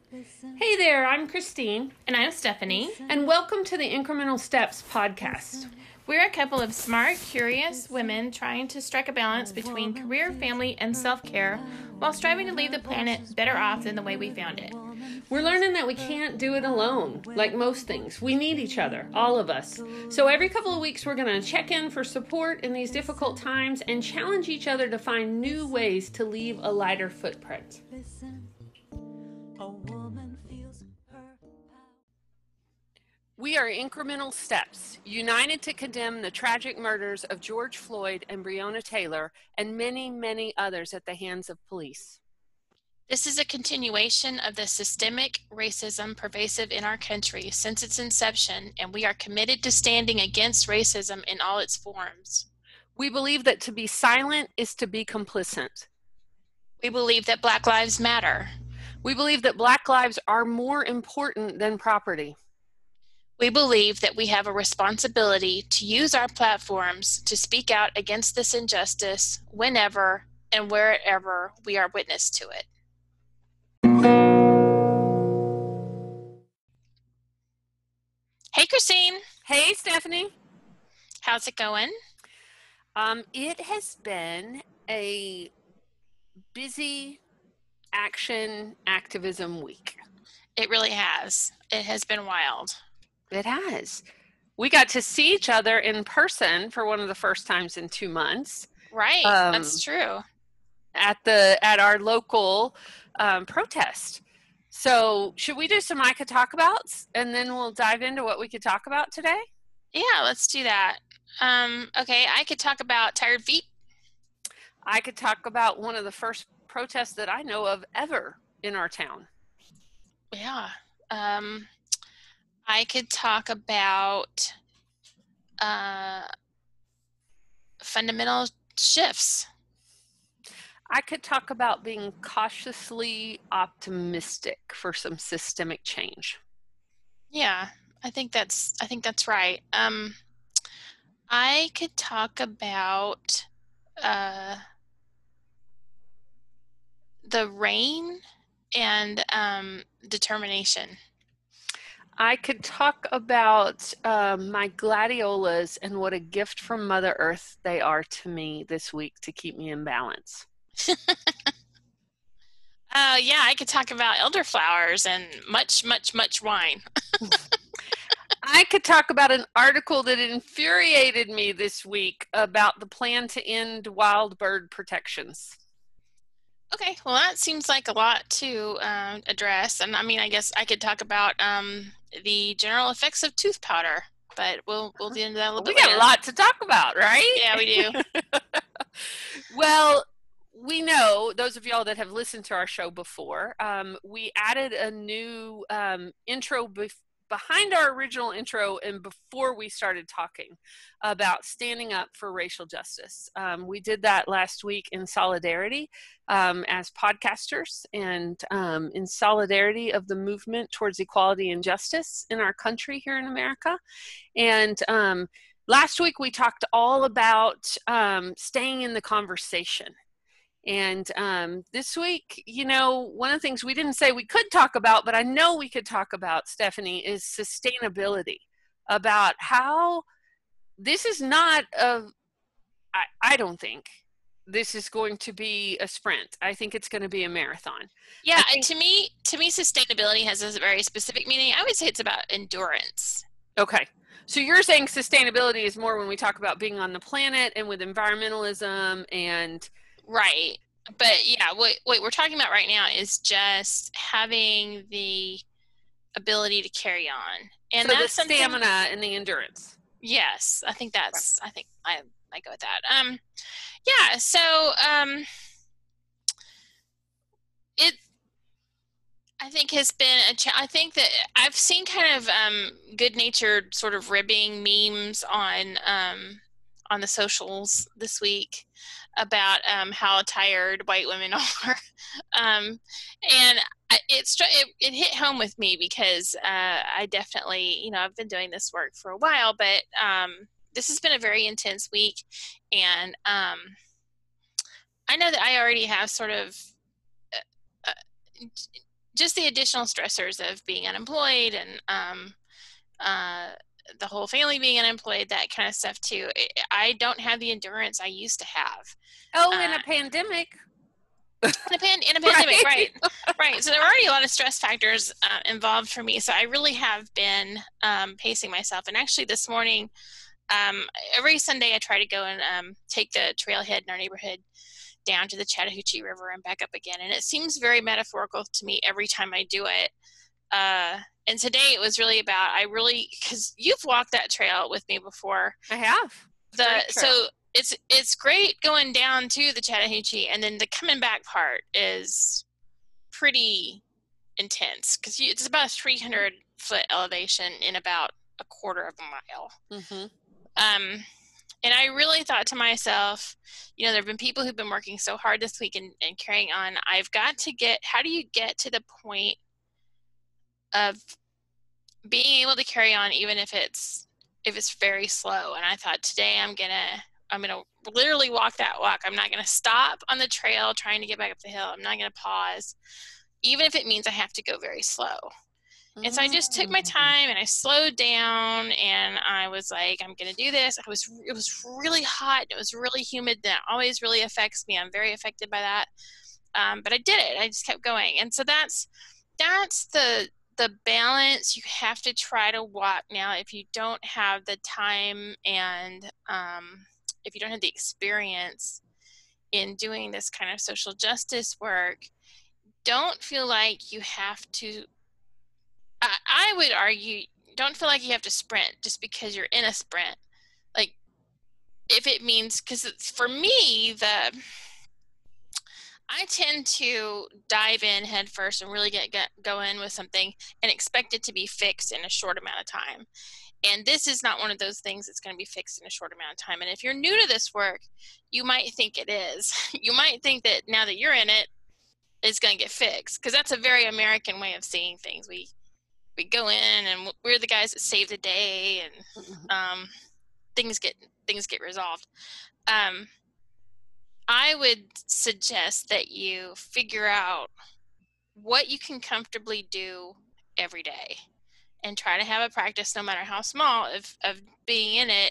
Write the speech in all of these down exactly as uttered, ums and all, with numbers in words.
Hey there, I'm Christine. And I'm Stephanie. And welcome to the Incremental Steps podcast. We're a couple of smart, curious women trying to strike a balance between career, family, and self-care while striving to leave the planet better off than the way we found it. We're learning that we can't do it alone, like most things. We need each other, all of us. So every couple of weeks, we're going to check in for support in these difficult times and challenge each other to find new ways to leave a lighter footprint. We are Incremental Steps, united to condemn the tragic murders of George Floyd and Breonna Taylor and many, many others at the hands of police. This is a continuation of the systemic racism pervasive in our country since its inception, and we are committed to standing against racism in all its forms. We believe that to be silent is to be complicit. We believe that Black Lives Matter. We believe that Black lives are more important than property. We believe that we have a responsibility to use our platforms to speak out against this injustice whenever and wherever we are witness to it. Hey, Christine. Hey, Stephanie. How's it going? Um, it has been a busy action activism week. It really has. It has been wild. It has. We got to see each other in person for one of the first times in two months. Right, um, that's true. At the at our local um, protest. So should we do some I Could Talk Abouts, and then we'll dive into what we could talk about today? Yeah, let's do that. Um, okay, I could talk about tired feet. I could talk about one of the first protests that I know of ever in our town. Yeah. Um, I could talk about uh, fundamental shifts. I could talk about being cautiously optimistic for some systemic change. Yeah, I think that's I think that's right. Um, I could talk about uh, the rain and um, determination. I could talk about um, my gladiolas and what a gift from Mother Earth they are to me this week to keep me in balance. uh, yeah, I could talk about elderflowers and much, much, much wine. I could talk about an article that infuriated me this week about the plan to end wild bird protections. Okay, well, that seems like a lot to um, address. And I mean, I guess I could talk about um, the general effects of tooth powder, but we'll we'll get into that a little well, bit we later. We got a lot to talk about, right? Yeah, we do. Well, we know, those of y'all that have listened to our show before, um, we added a new um, intro bef- behind our original intro and before we started talking about standing up for racial justice. Um, we did that last week in solidarity um, as podcasters and um, in solidarity of the movement towards equality and justice in our country here in America. And um, last week we talked all about um, staying in the conversation. And um, this week, you know, one of the things we didn't say we could talk about, but I know we could talk about, Stephanie, is sustainability, about how this is not a, I, I don't think this is going to be a sprint. I think it's going to be a marathon. Yeah, think, to me, to me, sustainability has a very specific meaning. I would say it's about endurance. Okay. So you're saying sustainability is more when we talk about being on the planet and with environmentalism and... Right. But yeah, what, what we're talking about right now is just having the ability to carry on. And so that's the stamina and the endurance. Yes, I think that's, I think I, I go with that. Um, yeah, so um, it, I think has been a cha- I think that I've seen kind of um, good-natured sort of ribbing memes on um, on the socials this week about um, how tired white women are, um, and it, it it hit home with me because uh, I definitely, you know, I've been doing this work for a while, but um, this has been a very intense week, and um, I know that I already have sort of uh, just the additional stressors of being unemployed and um, uh, the whole family being unemployed, that kind of stuff too. I don't have the endurance I used to have. Oh, uh, in a pandemic. In a, pan- in a pandemic, right? right, right. So there are already a lot of stress factors uh, involved for me. So I really have been um, pacing myself. And actually, this morning, um, every Sunday, I try to go and um, take the trailhead in our neighborhood down to the Chattahoochee River and back up again. And it seems very metaphorical to me every time I do it. Uh, and today it was really about, I really, because you've walked that trail with me before. I have. The so it's it's great going down to the Chattahoochee, and then the coming back part is pretty intense because it's about a three hundred foot elevation in about a quarter of a mile. Mm-hmm. Um, and I really thought to myself, you know, there have been people who've been working so hard this week and, and carrying on. I've got to get, how do you get to the point of being able to carry on even if it's if it's very slow? And I thought, today I'm gonna I'm gonna literally walk that walk. I'm not gonna stop on the trail trying to get back up the hill. I'm not gonna pause, even if it means I have to go very slow. And so I just took my time and I slowed down and I was like, I'm gonna do this. I was it was really hot. It was really humid. That always really affects me. I'm very affected by that. Um, but I did it. I just kept going. And so that's that's the the balance you have to try to walk. Now, if you don't have the time and um, if you don't have the experience in doing this kind of social justice work, don't feel like you have to, I, I would argue, don't feel like you have to sprint just because you're in a sprint. Like, if it means, because for me, the I tend to dive in head first and really get, get go in with something and expect it to be fixed in a short amount of time. And this is not one of those things that's going to be fixed in a short amount of time. And if you're new to this work, you might think it is. You might think that now that you're in it, it's going to get fixed, because that's a very American way of seeing things. We we go in and we're the guys that save the day, and um, things get things get resolved. Um, I would suggest that you figure out what you can comfortably do every day and try to have a practice, no matter how small, of, of being in it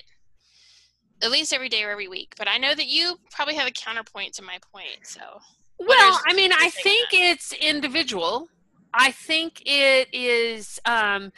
at least every day or every week. But I know that you probably have a counterpoint to my point. So, well, I mean, I think it's individual. I think it is, um,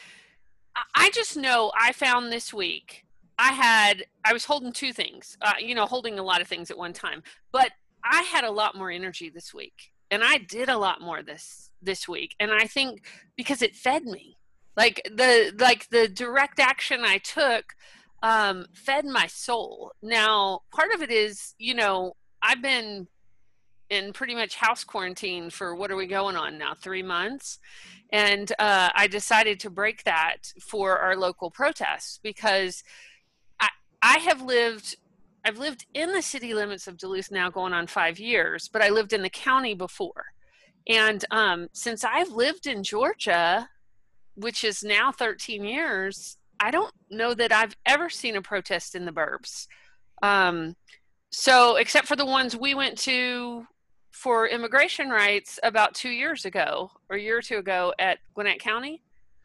I just know I found this week, I had, I was holding two things, uh, you know, holding a lot of things at one time, but I had a lot more energy this week, and I did a lot more this, this week. And I think because it fed me, like the, like the direct action I took, um, fed my soul. Now, part of it is, you know, I've been in pretty much house quarantine for, what are we going on now? Three months. And uh, I decided to break that for our local protests, because I, I have lived, I've lived in the city limits of Duluth now going on five years, but I lived in the county before. And um, since I've lived in Georgia, which is now thirteen years, I don't know that I've ever seen a protest in the burbs. Um, so except for the ones we went to for immigration rights about two years ago or a year or two ago at Gwinnett County.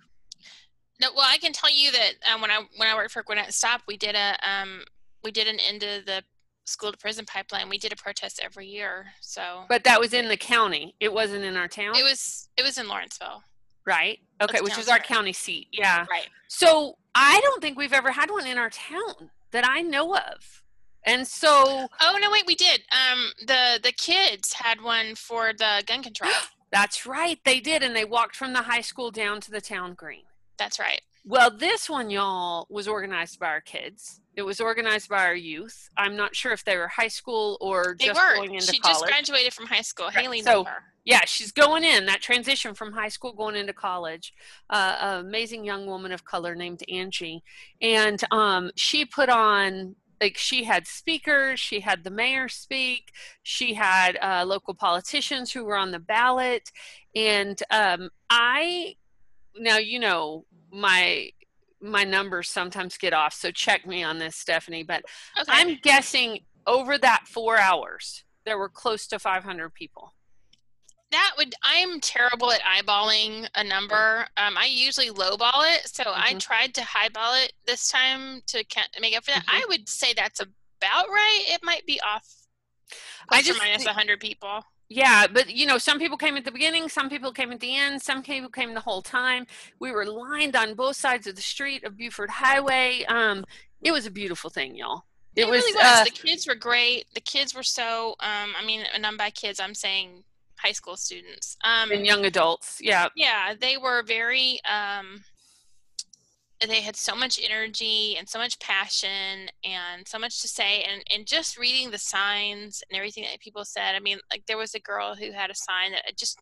No, well, I can tell you that um, when I when I worked for Gwinnett Stop, we did a um, we did an end of the school to prison pipeline. We did a protest every year. So, but that was in the county. It wasn't in our town. It was it was in Lawrenceville. Right. Okay, which is our county seat. Yeah. Right. So I don't think we've ever had one in our town that I know of. And so, oh no, wait, we did. Um, the the kids had one for the gun control. That's right, they did, and they walked from the high school down to the town green. That's right. Well, this one, y'all, was organized by our kids. It was organized by our youth. I'm not sure if they were high school or they just were. going into she college. She just graduated from high school. Right. Haley so, knew her. Yeah, she's going in, that transition from high school going into college. Uh, an amazing young woman of color named Angie. And um, she put on, like, she had speakers, she had the mayor speak, she had uh, local politicians who were on the ballot. And um, I, now, you know, my my numbers sometimes get off, so check me on this, Stephanie, but okay. I'm guessing over that four hours, there were close to five hundred people. that would, I'm terrible at eyeballing a number. Um, I usually lowball it. So mm-hmm. I tried to highball it this time to make up for that. Mm-hmm. I would say that's about right. It might be off plus I just or minus a hundred people. Yeah, but you know, some people came at the beginning, some people came at the end, some people came the whole time. We were lined on both sides of the street of Buford Highway. Um, it was a beautiful thing, y'all. It, it was, really was. Uh, the kids were great. The kids were so, um, I mean, and I'm by kids, I'm saying high school students. Um, and young adults, yeah. Yeah, they were very, um, they had so much energy and so much passion and so much to say. And, and just reading the signs and everything that people said, I mean, like there was a girl who had a sign that just,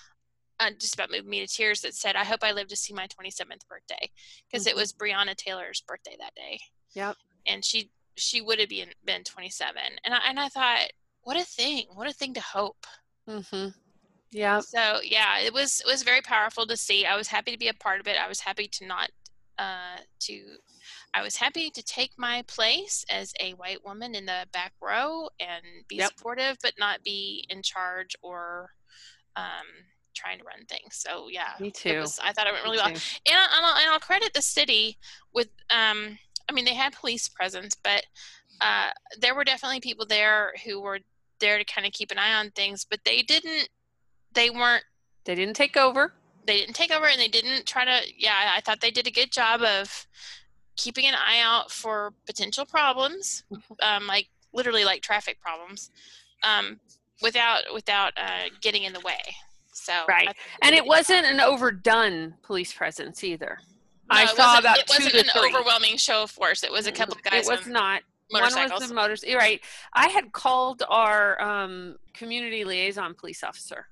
uh, just about moved me to tears that said, I hope I live to see my twenty-seventh birthday. Because mm-hmm. it was Breonna Taylor's birthday that day. Yep. And she, she would have been, been twenty-seven. And I, and I thought, what a thing, what a thing to hope. Mm-hmm. Yeah. So yeah, it was, it was very powerful to see. I was happy to be a part of it. I was happy to not, uh, to, I was happy to take my place as a white woman in the back row and be yep. supportive, but not be in charge or, um, trying to run things. So yeah, me too. It was, I thought it went really well. And, I, and, I'll, and I'll credit the city with, um, I mean, they had police presence, but, uh, there were definitely people there who were there to kind of keep an eye on things, but they didn't, they weren't, they didn't take over. They didn't take over and they didn't try to, yeah, I thought they did a good job of keeping an eye out for potential problems, um, like literally like traffic problems, um, without, without, uh, getting in the way. So, right. And it wasn't an overdone police presence either. No, I saw about it two wasn't to an three. overwhelming show of force. It was a couple of guys. It was not. Motorcycles. One was the motors. You're right. I had called our um, community liaison police officer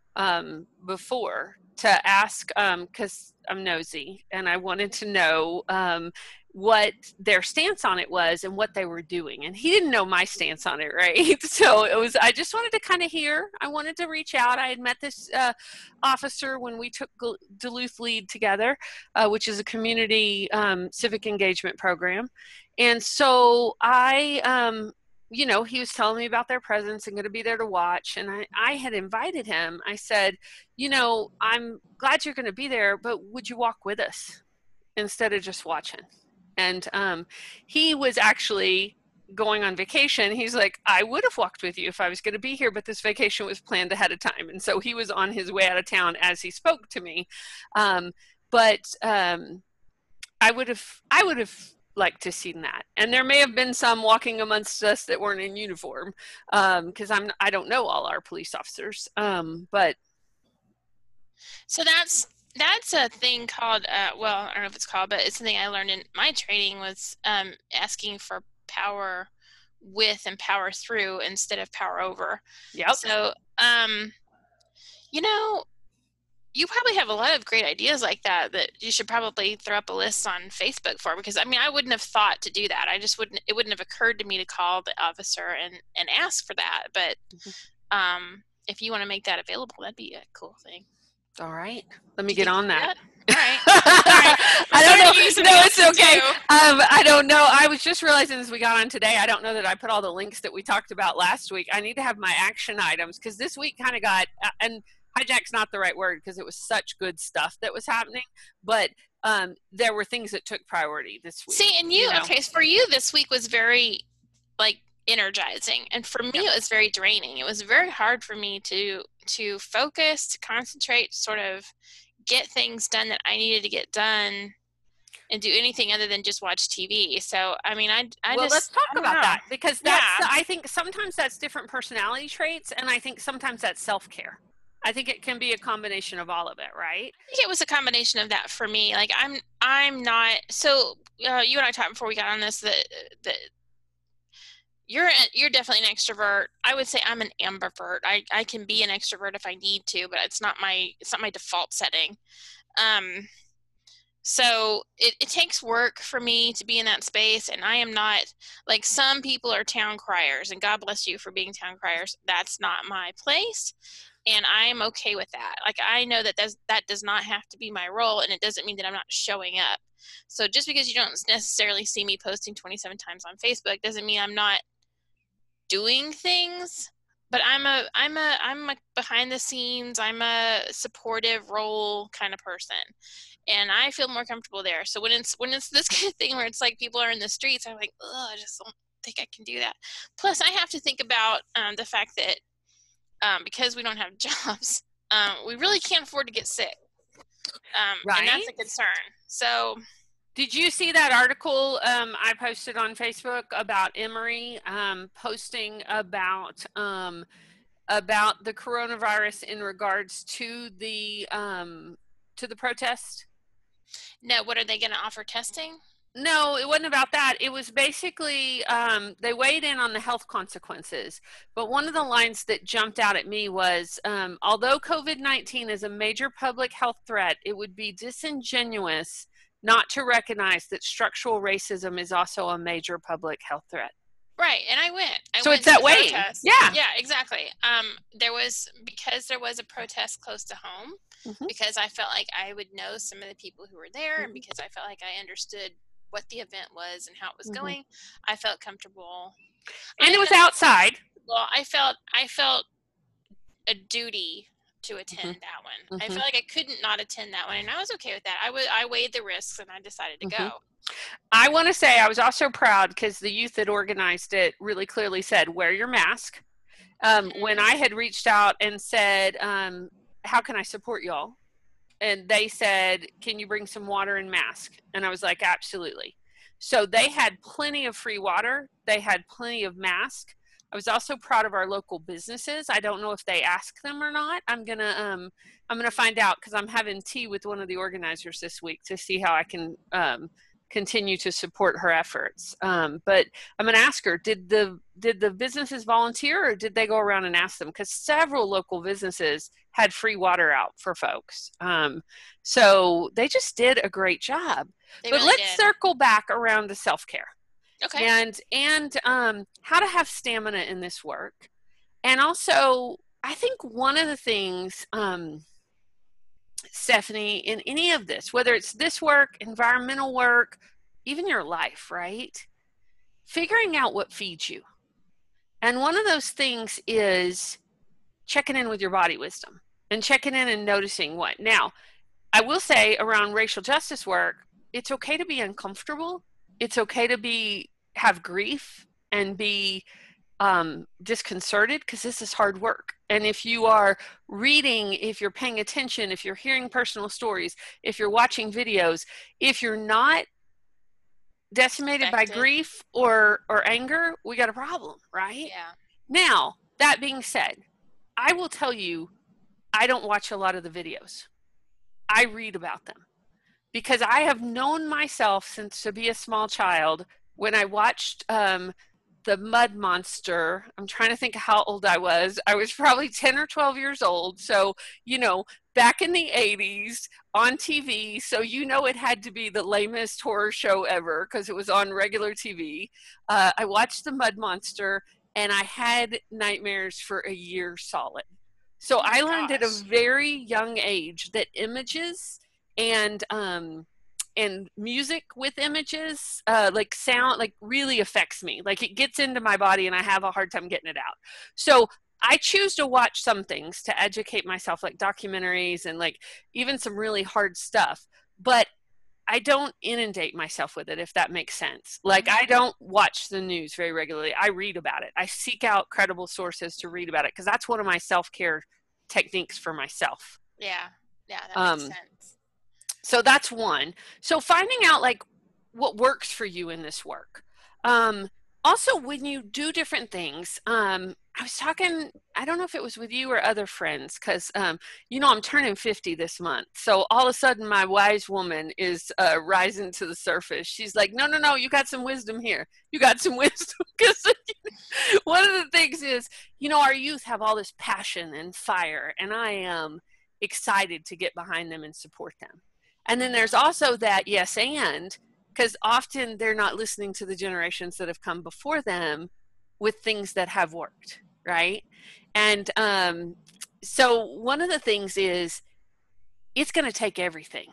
um, before to ask, because um, I'm nosy, and I wanted to know um, what their stance on it was and what they were doing. And he didn't know my stance on it, right? So it was, I just wanted to kind of hear. I wanted to reach out. I had met this uh, officer when we took Duluth Lead together, uh, which is a community um, civic engagement program. And so I, um, you know, he was telling me about their presence and going to be there to watch. And I, I had invited him. I said, you know, I'm glad you're going to be there, but would you walk with us instead of just watching? And um, he was actually going on vacation. He's like, I would have walked with you if I was going to be here, but this vacation was planned ahead of time. And so he was on his way out of town as he spoke to me. Um, but um, I would have, I would have liked to see that. And there may have been some walking amongst us that weren't in uniform, because um, I'm, I don't know all our police officers. Um, but so that's. That's a thing called, uh, well, I don't know if it's called, but it's something I learned in my training was um, asking for power with and power through instead of power over. Yep. So, um, you know, you probably have a lot of great ideas like that that you should probably throw up a list on Facebook for, because I mean, I wouldn't have thought to do that. I just wouldn't, it wouldn't have occurred to me to call the officer and, and ask for that. But mm-hmm. um, if you want to make that available, that'd be a cool thing. All right. Let me get on that. All right. All right. I don't know. No, it's okay. Um, I don't know. I was just realizing as we got on today, I don't know that I put all the links that we talked about last week. I need to have my action items, because this week kind of got, and hijack's not the right word because it was such good stuff that was happening, but um, there were things that took priority this week. See, and you, you know? Okay, so for you, this week was very, like, energizing, and for me yeah. it was very draining. It was very hard for me to to focus, to concentrate, sort of get things done that I needed to get done and do anything other than just watch T V. So I mean, I, I well, just let's talk about know. that, because that's yeah. I think sometimes that's different personality traits, and I think sometimes that's self-care. I think it can be a combination of all of it, right? I think it was a combination of that for me. Like I'm I'm not so uh, you and I talked before we got on this that that You're you're definitely an extrovert. I would say I'm an ambivert. I, I can be an extrovert if I need to, but it's not my it's not my default setting. Um, so it, it takes work for me to be in that space, and I am not, like, some people are town criers, and God bless you for being town criers. That's not my place, and I am okay with that. Like, I know that that's, that does not have to be my role, and it doesn't mean that I'm not showing up. So just because you don't necessarily see me posting twenty-seven times on Facebook doesn't mean I'm not doing things. but I'm a I'm a I'm a behind the scenes, I'm a supportive role kind of person, and I feel more comfortable there. So when it's when it's this kind of thing where it's like people are in the streets, I'm like, oh, I just don't think I can do that. Plus, I have to think about um, the fact that um, because we don't have jobs, um, we really can't afford to get sick, um, Right. and that's a concern. So. Did you see that article um, I posted on Facebook about Emory um, posting about um, about the coronavirus in regards to the um, to the protest? No, what are they going to offer testing? No, it wasn't about that. It was basically um, they weighed in on the health consequences. But one of the lines that jumped out at me was, um, although COVID nineteen is a major public health threat, it would be disingenuous not to recognize that structural racism is also a major public health threat. Right, and I went. I so went it's that way. Yeah. Yeah, exactly. Um, there was, because there was a protest close to home, mm-hmm. because I felt like I would know some of the people who were there, mm-hmm. and because I felt like I understood what the event was and how it was mm-hmm. going, I felt comfortable. And I it was outside. Well, I felt I felt a duty to attend mm-hmm. that one. Mm-hmm. I felt like I couldn't not attend that one, and I was okay with that. I w- I weighed the risks, and I decided to mm-hmm. go. I want to say I was also proud because the youth that organized it really clearly said, wear your mask. Um, mm-hmm. When I had reached out and said, um, how can I support y'all? And they said, can you bring some water and mask? And I was like, absolutely. So they had plenty of free water. They had plenty of masks. I was also proud of our local businesses. I don't know if they asked them or not. I'm going to, um, I'm going to find out because I'm having tea with one of the organizers this week to see how I can, um, continue to support her efforts. Um, but I'm going to ask her, did the did the businesses volunteer or did they go around and ask them? Because several local businesses had free water out for folks. Um, so they just did a great job. They but really let's did. Circle back around to self-care. Okay. And, and um, how to have stamina in this work. And also, I think one of the things, um, Stephanie, in any of this, whether it's this work, environmental work, even your life, right? Figuring out what feeds you. And one of those things is checking in with your body wisdom and checking in and noticing what. Now, I will say around racial justice work, it's okay to be uncomfortable. It's okay to be have grief and be um, disconcerted because this is hard work. And if you are reading, if you're paying attention, if you're hearing personal stories, if you're watching videos, if you're not decimated Affected. by grief or, or anger, we got a problem, right? Yeah. Now, that being said, I will tell you, I don't watch a lot of the videos. I read about them because I have known myself since to be a small child. When I watched um, the Mud Monster, I'm trying to think how old I was. I was probably ten or twelve years old. So, you know, back in the eighties on T V. So, you know, it had to be the lamest horror show ever because it was on regular T V. Uh, I watched the Mud Monster and I had nightmares for a year solid. So oh I learned gosh. at a very young age that images and, um, and music with images, uh, like sound, like really affects me. Like it gets into my body and I have a hard time getting it out. So I choose to watch some things to educate myself, like documentaries and like even some really hard stuff. But I don't inundate myself with it, if that makes sense. Like I don't watch the news very regularly. I read about it. I seek out credible sources to read about it because that's one of my self-care techniques for myself. Yeah, yeah, that um, makes sense. So that's one. So finding out like what works for you in this work. Um, also, when you do different things, um, I was talking, I don't know if it was with you or other friends, because, um, you know, I'm turning fifty this month. So all of a sudden my wise woman is uh, rising to the surface. She's like, no, no, no, you got some wisdom here. You got some wisdom. Because one of the things is, you know, our youth have all this passion and fire, and I am excited to get behind them and support them. And then there's also that yes and, because often they're not listening to the generations that have come before them with things that have worked, right? And um, so one of the things is it's going to take everything.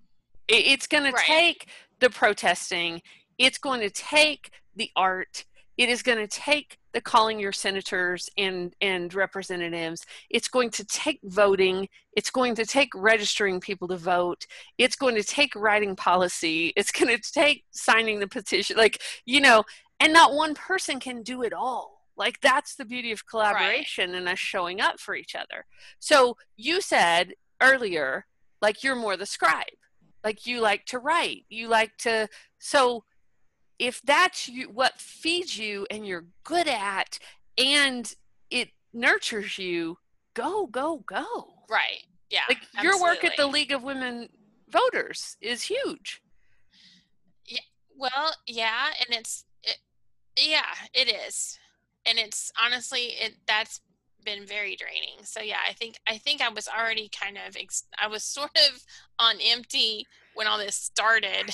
It, it's going right. to take the protesting. It's going to take the art. It is going to take the calling your senators and, and representatives. It's going to take voting. It's going to take registering people to vote. It's going to take writing policy. It's going to take signing the petition. Like, you know, and not one person can do it all. Like, that's the beauty of collaboration, right, and us showing up for each other. So you said earlier, like, you're more the scribe. Like, you like to write. You like to, so if that's you, what feeds you and you're good at, and it nurtures you, go, go, go. Right. Yeah. Like, absolutely. Your work at the League of Women Voters is huge. Yeah. Well, yeah. And it's, it, yeah, it is. And it's honestly, it, that's been very draining. So yeah, I think, I think I was already kind of, ex- I was sort of on empty when all this started.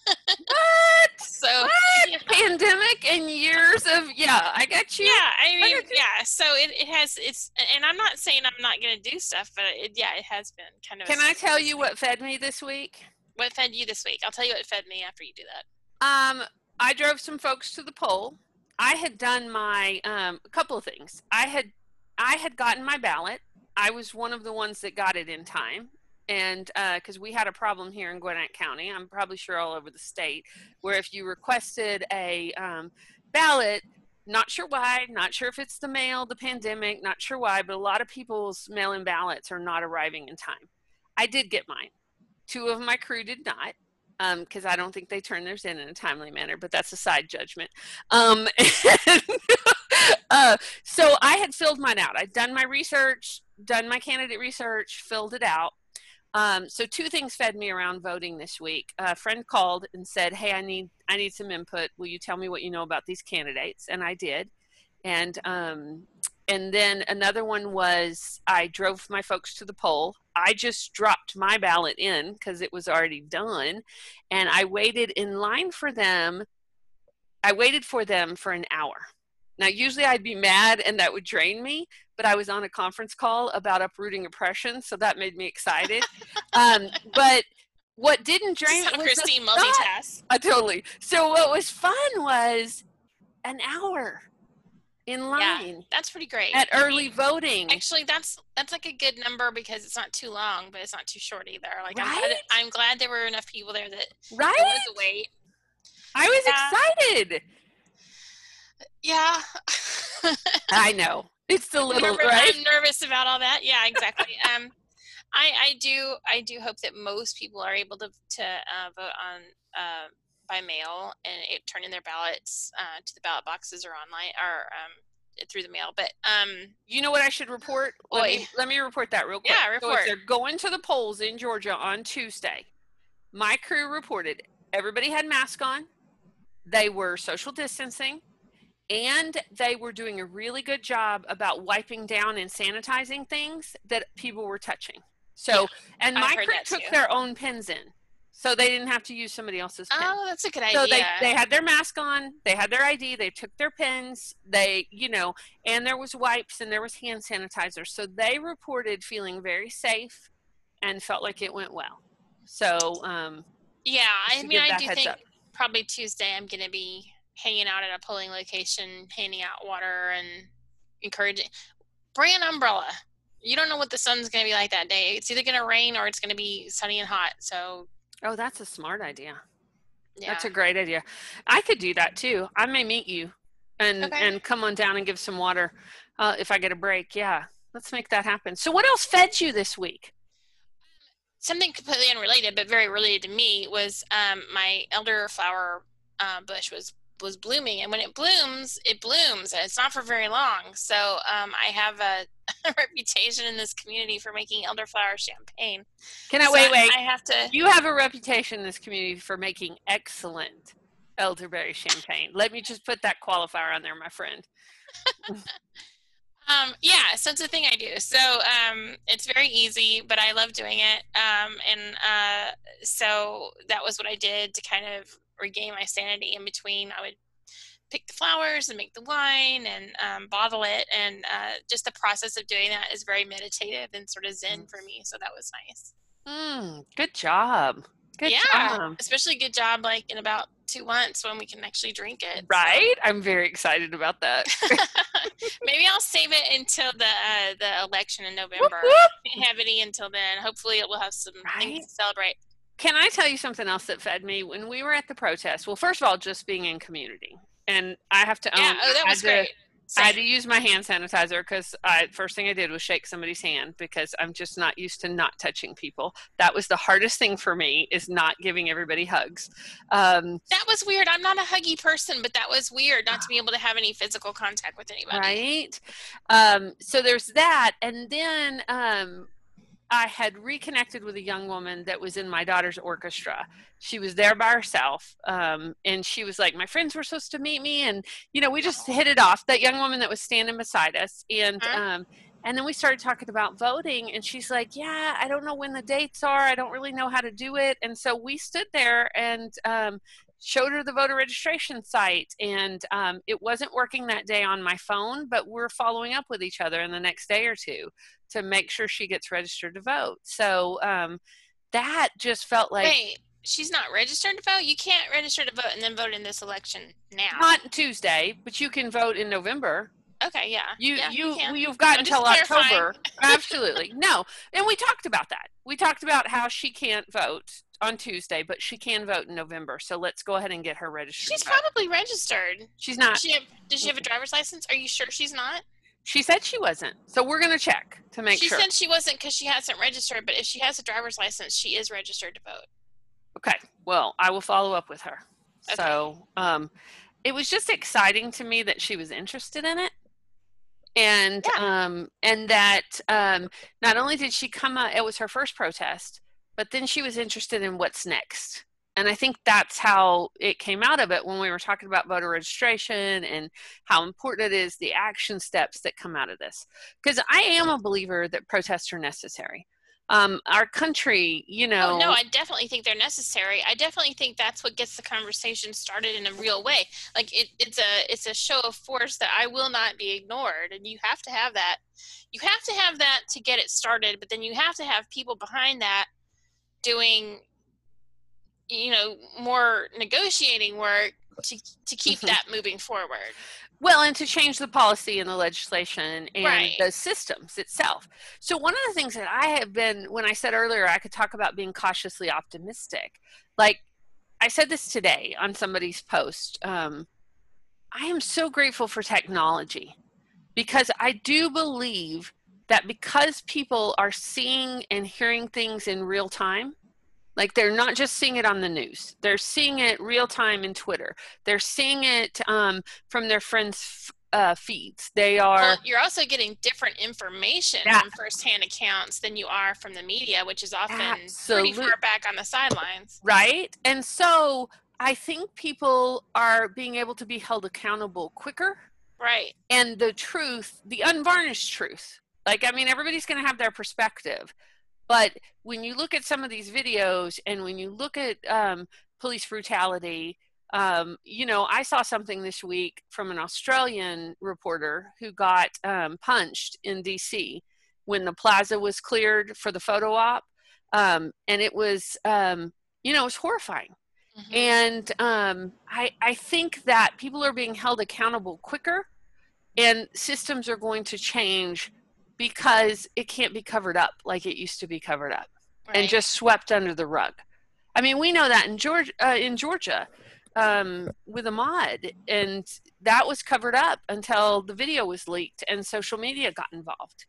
What? So what? Yeah. Pandemic and years of, yeah, I got you. Yeah, I mean, I yeah. So it, it has, it's, and I'm not saying I'm not going to do stuff, but it, yeah, it has been kind of. Can I tell you what fed me this week? What fed you this week? I'll tell you what fed me after you do that. Um, I drove some folks to the poll. I had done my, um, a couple of things. I had, I had gotten my ballot. I was one of the ones that got it in time. And because uh, we had a problem here in Gwinnett County, I'm probably sure all over the state, where if you requested a um, ballot, not sure why, not sure if it's the mail, the pandemic, not sure why, but a lot of people's mail-in ballots are not arriving in time. I did get mine. Two of my crew did not, because um, I don't think they turned theirs in in a timely manner, but that's a side judgment. Um, and, uh, so I had filled mine out. I'd done my research, done my candidate research, filled it out. Um, so two things fed me around voting this week. A friend called and said, hey, I need, I need some input. Will you tell me what you know about these candidates? And I did. And, um, and then another one was I drove my folks to the poll. I just dropped my ballot in because it was already done. And I waited in line for them. I waited for them for an hour. Now, usually I'd be mad and that would drain me, but I was on a conference call about uprooting oppression, so that made me excited. um, but what didn't drain me was Christine multitask. Uh, totally. So what was fun was an hour in line. Yeah, that's pretty great. At early voting. Actually, that's that's like a good number because it's not too long, but it's not too short either. Like, right? I'm, glad, I'm glad there were enough people there that right? there was a wait. I was yeah. excited. Yeah. I know. It's a little, nervous, right? I'm nervous about all that. Yeah, exactly. um, I, I do, I do hope that most people are able to, to uh, vote on, uh, by mail and it, turn in their ballots, uh, to the ballot boxes or online or, um, through the mail. But, um, you know what I should report? Let me, let me report that real quick. Yeah, report. So if they're going to the polls in Georgia on Tuesday, my crew reported everybody had masks on. They were social distancing. And they were doing a really good job about wiping down and sanitizing things that people were touching. So, yeah, and my crew took too. their own pens in. So they didn't have to use somebody else's pen. Oh, that's a good idea. So they, they had their mask on, they had their I D, they took their pens, they, you know, and there was wipes and there was hand sanitizer. So they reported feeling very safe and felt like it went well. So, um, yeah, I mean, I do think up. probably Tuesday I'm going to be hanging out at a polling location, handing out water and encouraging. Bring an umbrella. You don't know what the sun's going to be like that day. It's either going to rain or it's going to be sunny and hot. So, oh, that's a smart idea. Yeah. That's a great idea. I could do that too. I may meet you and okay. and come on down and give some water uh, if I get a break. Yeah, let's make that happen. So, what else fed you this week? Something completely unrelated, but very related to me was um, my elderflower uh, bush was was blooming, and when it blooms it blooms and it's not for very long. So um I have a, a reputation in this community for making elderflower champagne. Can I so wait wait I have to you have a reputation in this community for making excellent elderberry champagne. Let me just put that qualifier on there, my friend. um yeah so it's a thing I do. So um it's very easy, but I love doing it. Um and uh so that was what I did to kind of regain my sanity in between. I would pick the flowers and make the wine and um, bottle it. And uh, just the process of doing that is very meditative and sort of zen for me. So that was nice. Mm, good job. Good yeah, job. Especially good job like in about two months when we can actually drink it. Right? So. I'm very excited about that. Maybe I'll save it until the uh, the election in November. Can't have any until then. Hopefully it will have some right? things to celebrate. Can I tell you something else that fed me? When we were at the protest, well, first of all, just being in community. And I have to own, yeah, oh, that was I great. To, I had to use my hand sanitizer because I first thing I did was shake somebody's hand because I'm just not used to not touching people. That was the hardest thing for me, is not giving everybody hugs. Um, that was weird. I'm not a huggy person, but that was weird not to be able to have any physical contact with anybody. Right. Um, so there's that. And then um, I had reconnected with a young woman that was in my daughter's orchestra. She was there by herself. Um, and she was like, my friends were supposed to meet me. And, you know, we just hit it off, that young woman that was standing beside us. And, uh-huh. um, and then we started talking about voting, and she's like, yeah, I don't know when the dates are. I don't really know how to do it. And so we stood there and, um, showed her the voter registration site, and um, it wasn't working that day on my phone, but we're following up with each other in the next day or two to make sure she gets registered to vote. So um, that just felt like... Wait, she's not registered to vote? You can't register to vote and then vote in this election now. Not Tuesday, but you can vote in November. Okay, yeah. You, yeah, you, you you've got until clarifying. October. Absolutely. No. And we talked about that. We talked about how she can't vote on Tuesday, but she can vote in November. So let's go ahead and get her registered. She's probably registered. She's not. Does she have, does she have a driver's license? Are you sure she's not? She said she wasn't. So we're going to check to make she sure. She said she wasn't because she hasn't registered, but if she has a driver's license, she is registered to vote. Okay. Well, I will follow up with her. Okay. So um, it was just exciting to me that she was interested in it. And yeah. um, and that um, not only did she come out, it was her first protest, but then she was interested in what's next. And I think that's how it came out of it when we were talking about voter registration and how important it is, the action steps that come out of this. Because I am a believer that protests are necessary. Um, our country, you know. Oh, no, I definitely think they're necessary. I definitely think that's what gets the conversation started in a real way. Like it, it's a it's a show of force that I will not be ignored. And you have to have that. You have to have that to get it started, but then you have to have people behind that doing, you know, more negotiating work to to keep Mm-hmm. that moving forward. Well, and to change the policy and the legislation and right. the systems itself. So one of the things that I have been, when I said earlier, I could talk about being cautiously optimistic. Like I said this today on somebody's post. Um, I am so grateful for technology, because I do believe that because people are seeing and hearing things in real time, like they're not just seeing it on the news. They're seeing it real time in Twitter. They're seeing it um, from their friends' uh, feeds. They are. Well, you're also getting different information yeah. from firsthand accounts than you are from the media, which is often Absolutely. pretty far back on the sidelines. Right. And so I think people are being able to be held accountable quicker. Right. And the truth, the unvarnished truth. Like, I mean, everybody's going to have their perspective. But when you look at some of these videos and when you look at um, police brutality, um, you know, I saw something this week from an Australian reporter who got um, punched in D C when the plaza was cleared for the photo op. Um, and it was, um, you know, it was horrifying. Mm-hmm. And um, I, I think that people are being held accountable quicker, and systems are going to change, because it can't be covered up like it used to be covered up. Right. And just swept under the rug. I mean, we know that in Georgia, uh, in Georgia um, with Ahmaud, and that was covered up until the video was leaked and social media got involved.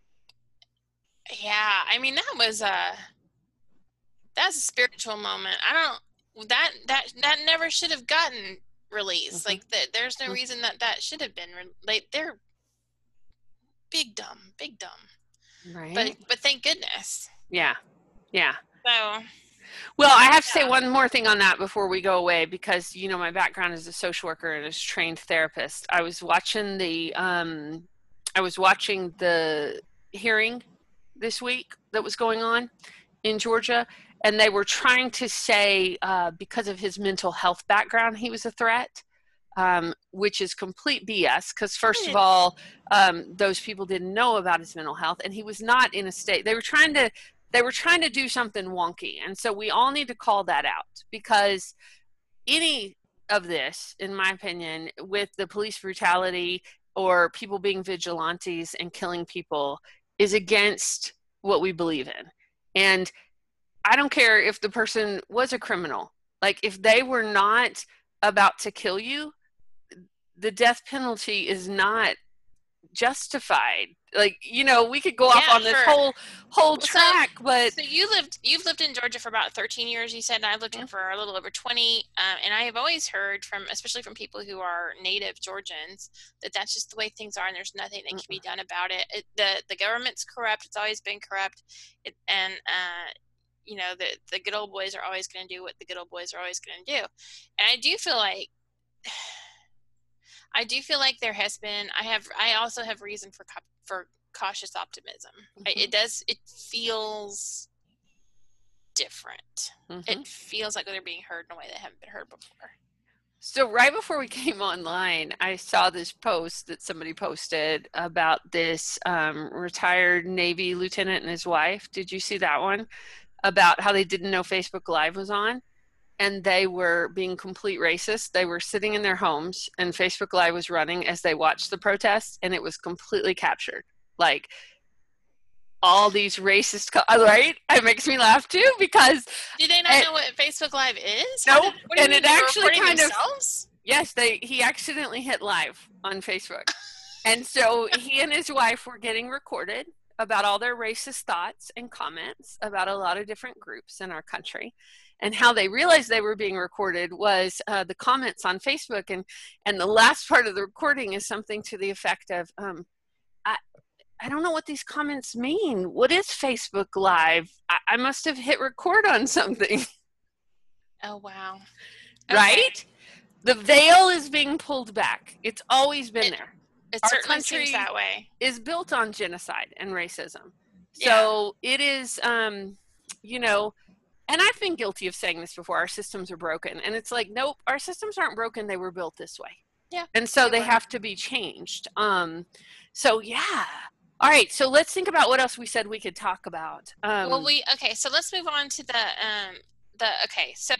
Yeah, I mean, that was a, that's a spiritual moment. I don't, that, that, that never should have gotten released. Mm-hmm. Like, the, there's no mm-hmm. reason that that should have been, re- like, they're, big dumb, big dumb. Right. But but thank goodness. Yeah. Yeah. So. Well, I have to say one more thing on that before we go away, because, you know, my background is a social worker and a trained therapist. I was watching the, um, I was watching the hearing this week that was going on in Georgia, and they were trying to say uh, because of his mental health background, he was a threat. Um, which is complete B S, because first of all, um, those people didn't know about his mental health, and he was not in a state. They were trying to, they were trying to do something wonky, and so we all need to call that out, because any of this, in my opinion, with the police brutality or people being vigilantes and killing people is against what we believe in. And I don't care if the person was a criminal. Like, if they were not about to kill you, the death penalty is not justified. Like, you know, we could go Yeah, off on this sure. whole whole Well, so- track, but So you lived, you've lived in Georgia for about thirteen years, you said, and I've lived here for a little over twenty. Um, and I have always heard from, especially from people who are native Georgians, that that's just the way things are, and there's nothing that can be done about it. it the The government's corrupt; it's always been corrupt, it, and uh, you know, the the good old boys are always going to do what the good old boys are always going to do. And I do feel like. I do feel like there has been. I have. I also have reason for for cautious optimism. Mm-hmm. I, it does. It feels different. Mm-hmm. It feels like they're being heard in a way that haven't been heard before. So right before we came online, I saw this post that somebody posted about this um, retired Navy lieutenant and his wife. Did you see that one? About how they didn't know Facebook Live was on. And they were being complete racist. They were sitting in their homes and Facebook Live was running as they watched the protests, and it was completely captured. Like, all these racist, co- right? It makes me laugh too, because do they not it, know what Facebook Live is? No, nope. And mean, it actually kind themselves? of yes, they he accidentally hit live on Facebook, and so he and his wife were getting recorded about all their racist thoughts and comments about a lot of different groups in our country. And how they realized they were being recorded was uh, the comments on Facebook. And, and the last part of the recording is something to the effect of, um, I, I don't know what these comments mean. What is Facebook Live? I, I must have hit record on something. Oh, wow. Okay. Right? The veil is being pulled back. It's always been it, there. It Our certainly country seems that way. Is built on genocide and racism. So yeah. It is, um, you know, and I've been guilty of saying this before, our systems are broken. And it's like, nope, our systems aren't broken. They were built this way. Yeah. And so they, they have to be changed. Um, so, yeah. All right. So let's think about what else we said we could talk about. Um, well, we, okay. So let's move on to the, um, the, okay. So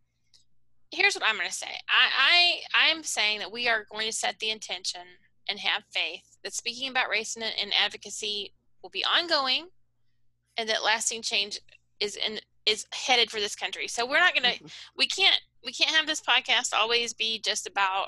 here's what I'm going to say. I, I, I'm saying that we are going to set the intention and have faith that speaking about race and, and advocacy will be ongoing, and that lasting change is in, is headed for this country. So we're not going to, we can't, we can't have this podcast always be just about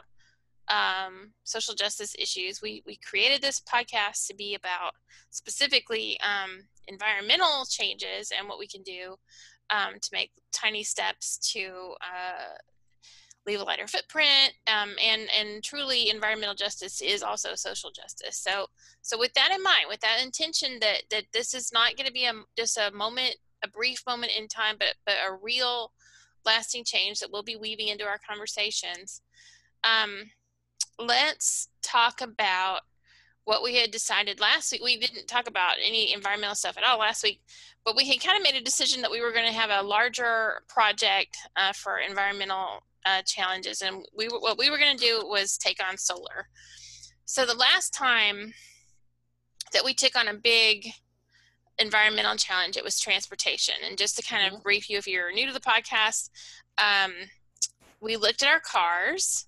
um, social justice issues. We, we created this podcast to be about specifically um, environmental changes and what we can do um, to make tiny steps to uh, leave a lighter footprint. Um, and, and truly environmental justice is also social justice. So, so with that in mind, with that intention that, that this is not going to be a, just a moment, a brief moment in time, but, but a real lasting change that we'll be weaving into our conversations. Um, let's talk about what we had decided last week. We didn't talk about any environmental stuff at all last week, but we had kind of made a decision that we were going to have a larger project uh, for environmental uh, challenges. And we were, what we were going to do was take on solar. So the last time that we took on a big environmental challenge, it was transportation. And just to kind of brief you, if you're new to the podcast, um, we looked at our cars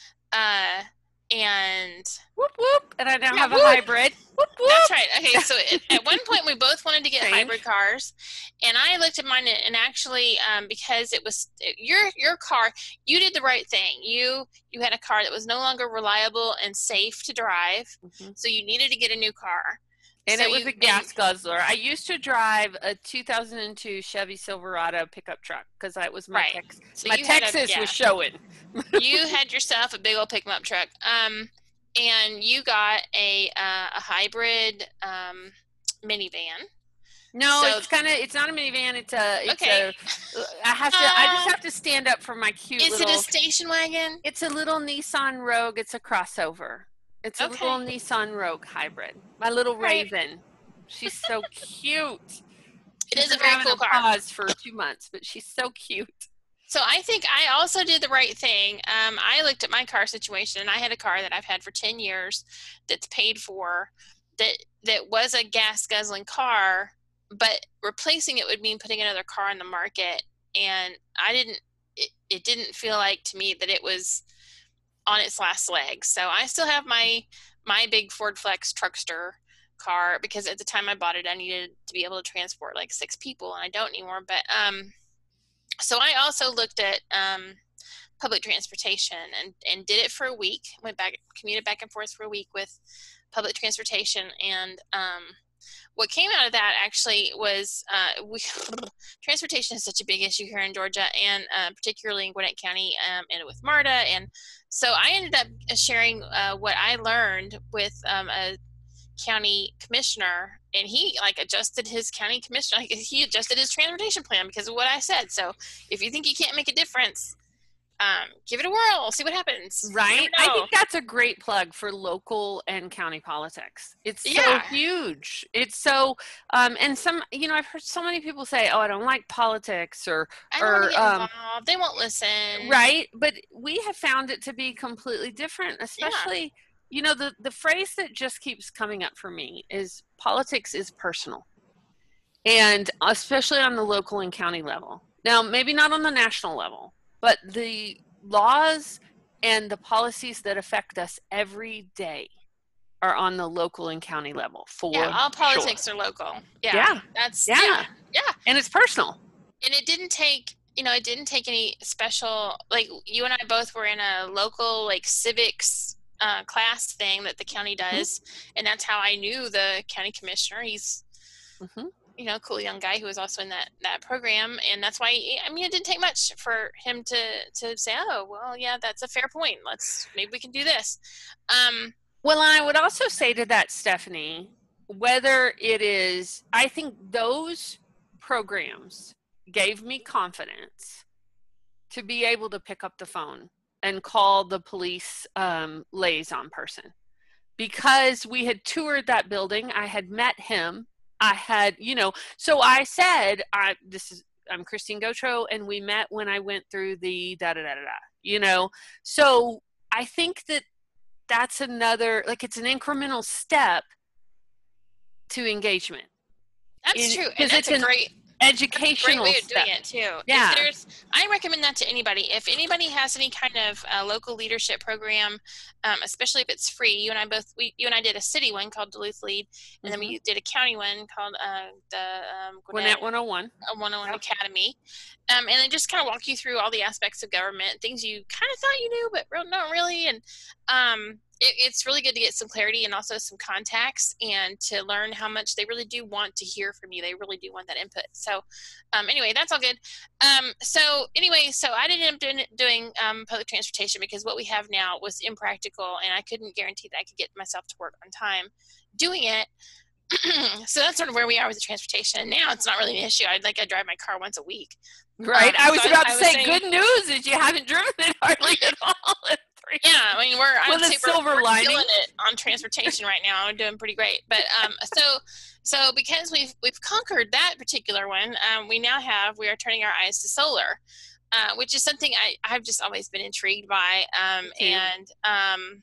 uh, and whoop whoop, and I now yeah, have whoop. a hybrid. Whoop, whoop. That's right. Okay, so at, at one point we both wanted to get Same. hybrid cars, and I looked at mine and actually um, because it was your your car, you did the right thing. You you had a car that was no longer reliable and safe to drive, mm-hmm. so you needed to get a new car. And so it was you, a gas guzzler. I used to drive a two thousand two Chevy Silverado pickup truck because that was my right. tex- so my Texas a, yeah. was showing. You had yourself a big old pickup truck, um, and you got a uh, a hybrid um, minivan. No, so, it's kind of it's not a minivan. It's a it's okay. a. I have to. Uh, I just have to stand up for my cute. Is little, it a station wagon? It's a little Nissan Rogue. It's a crossover. It's a okay. little Nissan Rogue hybrid. My little right. Raven. She's so cute. It She's is a very cool a car. Pause for two months, but she's so cute. So I think I also did the right thing. Um, I looked at my car situation, and I had a car that I've had for ten years that's paid for, that that was a gas guzzling car, but replacing it would mean putting another car on the market. And I didn't, it, it didn't feel like to me that it was on its last legs. So I still have my my big Ford Flex truckster car, because at the time I bought it, I needed to be able to transport like six people, and I don't anymore. But um, so I also looked at um, public transportation and, and did it for a week. Went back, commuted back and forth for a week with public transportation, and um, what came out of that actually was uh, we, transportation is such a big issue here in Georgia, and uh, particularly in Gwinnett County, um, and with MARTA. And so I ended up sharing uh, what I learned with um, a county commissioner, and he like adjusted his county commissioner, like, he adjusted his transportation plan because of what I said. So if you think you can't make a difference, Um, give it a whirl, see what happens. Right. I think that's a great plug for local and county politics. It's so yeah. huge. It's so, um, and some, you know, I've heard so many people say, oh, I don't like politics, or, I don't or, want to get um, involved. They won't listen. Right. But we have found it to be completely different, especially, yeah. you know, the, the phrase that just keeps coming up for me is politics is personal, and especially on the local and county level. Now, maybe not on the national level, but the laws and the policies that affect us every day are on the local and county level. For yeah, all politics sure. are local. Yeah, yeah, that's yeah. yeah, yeah, and it's personal. And it didn't take, you know, it didn't take any special. Like you and I both were in a local like civics uh, class thing that the county does, mm-hmm. and that's how I knew the county commissioner. He's. Mm-hmm. you know, cool young guy who was also in that, that program. And that's why, I mean, it didn't take much for him to, to say, oh, well, yeah, that's a fair point. Let's, maybe we can do this. Um, well, I would also say to that, Stephanie, whether it is, I think those programs gave me confidence to be able to pick up the phone and call the police um, liaison person, because we had toured that building. I had met him. I had, you know, so I said, I, this is, I'm Christine Gautreaux, and we met when I went through the da da da da da, you know, so I think that that's another, like, it's an incremental step to engagement. That's In, true. And that's a great, educational great way of step. doing it too. Yeah. If there's, I recommend that to anybody. If anybody has any kind of uh, local leadership program, um, especially if it's free, you and I both, we, you and I did a city one called Duluth Lead, and mm-hmm. then we did a county one called uh, the um, Gwinnett one oh one. Uh, one oh one yep. Academy, um, and they just kind of walk you through all the aspects of government, things you kind of thought you knew, but real, not really, and um, it, it's really good to get some clarity and also some contacts, and to learn how much they really do want to hear from you. They really do want that input. So um, anyway, that's all good. Um, so anyway, so I didn't end up doing, doing um, public transportation because what we have now was impractical, and I couldn't guarantee that I could get myself to work on time doing it. So that's sort of where we are with the transportation. And now it's not really an issue. I'd like I drive my car once a week. Right. Um, I was so about I, to I say, saying, good news is you haven't driven it hardly at all. Yeah, I mean, we're I with would a say silver we're, we're lining. killing it on transportation right now. We're doing pretty great. But um, so so because we've we've conquered that particular one, um, we now have we are turning our eyes to solar, uh, which is something I I've just always been intrigued by. Um, and um,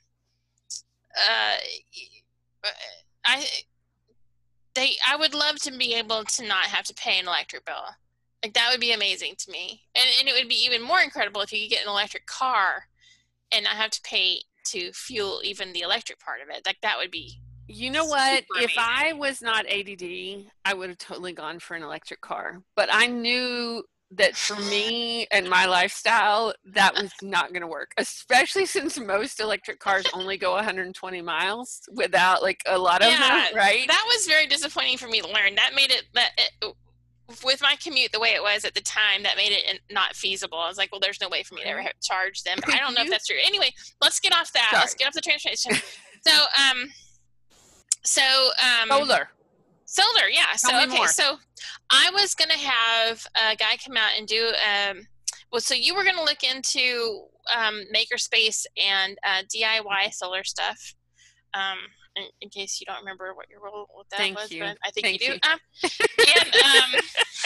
uh, I they I would love to be able to not have to pay an electric bill. Like that would be amazing to me, and and it would be even more incredible if you could get an electric car and not have to pay to fuel even the electric part of it. Like that would be. You know what? If I was not A D D, I would have totally gone for an electric car. But I knew that for me and my lifestyle, that was not going to work, especially since most electric cars only go one hundred twenty miles without like a lot of yeah, them, right? That was very disappointing for me to learn. That made it, that it, with my commute the way it was at the time, that made it not feasible. I was like, well, there's no way for me to ever have to charge them. But I don't know if that's true. Anyway, let's get off that. Sorry. Let's get off the transportation. so, um, so, um, solar. Solar, yeah. Tell so, okay. More. So I was going to have a guy come out and do, um, well, so you were going to look into, um, Makerspace and, uh, D I Y solar stuff. Um, In, in case you don't remember what your role with that Thank was, you. but I think Thank you do. You. Um, and um,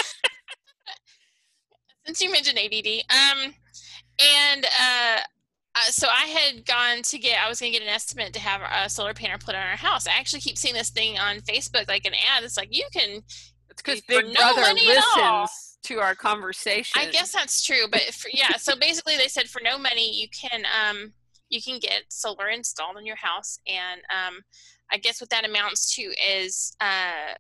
since you mentioned A D D, um, and uh, uh, so I had gone to get, I was going to get an estimate to have a solar panel put on our house. I actually keep seeing this thing on Facebook, like an ad. It's like you can. It's because Big no Brother listens to our conversation. I guess that's true, but for, yeah. So basically, they said for no money, you can um, you can get solar installed in your house, and um, I guess what that amounts to is uh,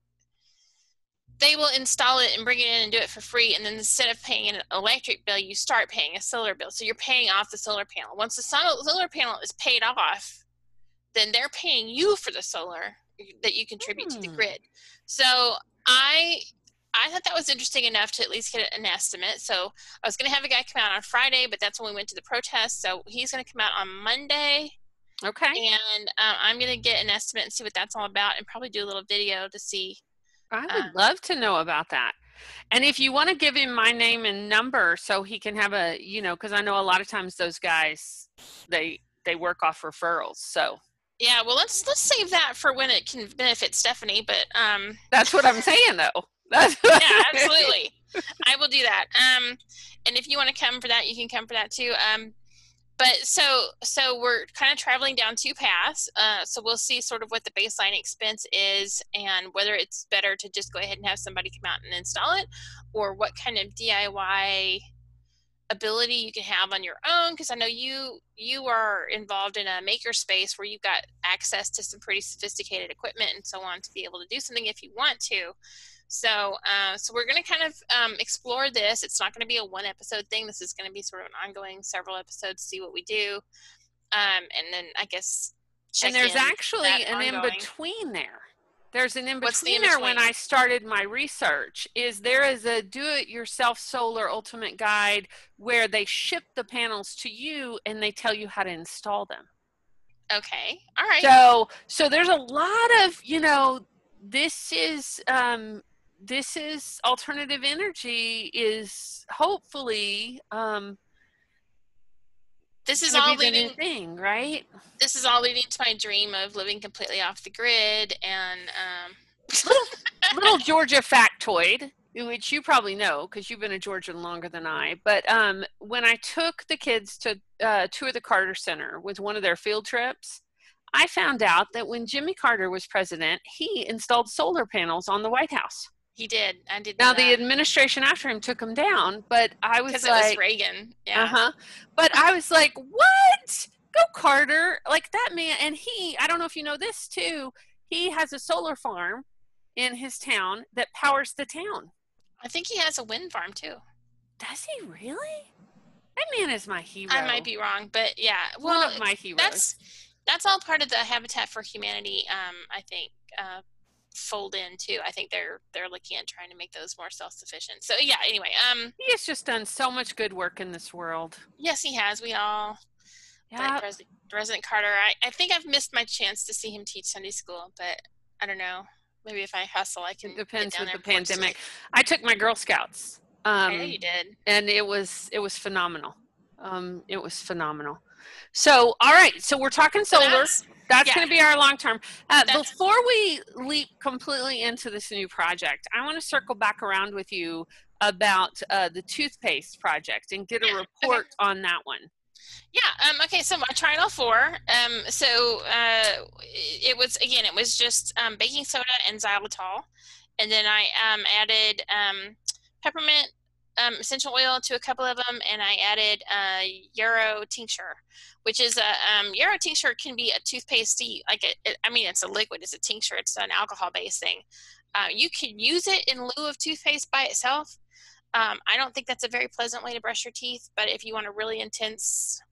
they will install it and bring it in and do it for free, and then instead of paying an electric bill, you start paying a solar bill. So you're paying off the solar panel. Once the solar panel is paid off, then they're paying you for the solar that you contribute hmm. to the grid. So I I thought that was interesting enough to at least get an estimate. So I was going to have a guy come out on Friday, but that's when we went to the protest. So he's going to come out on Monday. Okay. And um, I'm going to get an estimate and see what that's all about, and probably do a little video to see. I would um, love to know about that. And if you want to give him my name and number so he can have a, you know, because I know a lot of times those guys, they they work off referrals. So. Yeah, well, let's let's save that for when it can benefit Stephanie. But um, that's what I'm saying, though. That's yeah, absolutely. I will do that. Um, and if you want to come for that, you can come for that too. Um, but so so we're kind of traveling down two paths. Uh, so we'll see sort of what the baseline expense is, and whether it's better to just go ahead and have somebody come out and install it, or what kind of D I Y ability you can have on your own, because I know you you are involved in a maker space where you've got access to some pretty sophisticated equipment and so on to be able to do something if you want to. So uh, so we're going to kind of um, explore this. It's not going to be a one episode thing. This is going to be sort of an ongoing several episodes, see what we do, um, and then I guess check and there's in actually an ongoing. in-between there. There's an What's the in-between there when I started my research. Is there is a do-it-yourself solar ultimate guide where they ship the panels to you and they tell you how to install them. Okay, all right. So, so there's a lot of, you know, this is um, this is alternative energy is hopefully um, this is all leading thing, right? This is all leading to my dream of living completely off the grid and um little, little Georgia factoid, which you probably know because you've been a Georgian longer than I. But um, when I took the kids to uh, tour the Carter Center with one of their field trips, I found out that when Jimmy Carter was president, he installed solar panels on the White House. He did. I did. Now know the that. administration after him took him down, but I was like, because it was Reagan. Yeah. Uh huh. But I was like, what? Go Carter! Like that man, and he. I don't know if you know this too. He has a solar farm in his town that powers the town. I think he has a wind farm too. Does he really? That man is my hero. I might be wrong, but yeah. One Well, of my heroes. That's that's all part of the Habitat for Humanity. Um, I think. Uh, fold in too. I think they're they're looking at trying to make those more self-sufficient. So yeah, anyway, um he has just done so much good work in this world. Yes, he has. We all yeah. President, President Carter. I, I think I've missed my chance to see him teach Sunday school, but I don't know. Maybe if I hustle, I can. It depends get down with the there pandemic. I took my Girl Scouts. Um, I know you did, and it was it was phenomenal. Um, it was phenomenal. So, all right. So we're talking solar. So that's that's yeah. going to be our long term. Uh, before we leap completely into this new project, I want to circle back around with you about uh, the toothpaste project and get a report okay. on that one. Yeah. Um, okay. So I tried all four. Um, so uh, it was again, it was just um, baking soda and xylitol, and then I um, added um, peppermint um, essential oil to a couple of them, and I added uh, yarrow tincture, which is a um, yarrow tincture can be a toothpaste. Like it, it, I mean, it's a liquid. It's a tincture. It's an alcohol-based thing. Uh, you can use it in lieu of toothpaste by itself. Um, I don't think that's a very pleasant way to brush your teeth, but if you want a really intense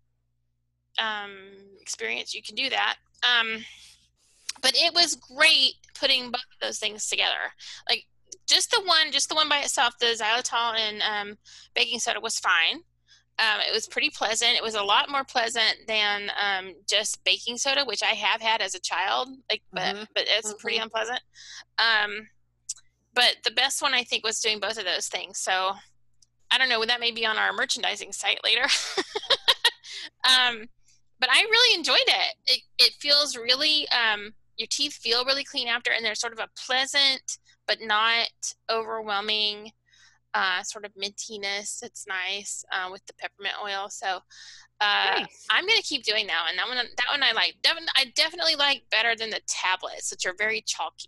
um, experience, you can do that. Um, but it was great putting both of those things together. Like just the one, just the one by itself, the xylitol and um, baking soda was fine. Um, it was pretty pleasant. It was a lot more pleasant than um, just baking soda, which I have had as a child, like, but, mm-hmm. but it's mm-hmm. pretty unpleasant. Um, but the best one I think was doing both of those things. So I don't know, that may be on our merchandising site later. um, but I really enjoyed it. It, it feels really, um, your teeth feel really clean after, and there's sort of a pleasant, but not overwhelming uh, sort of mintiness. It's nice uh, with the peppermint oil. So uh, nice. I'm going to keep doing that one. That one, that one I like. Devin, I definitely like better than the tablets, which are very chalky.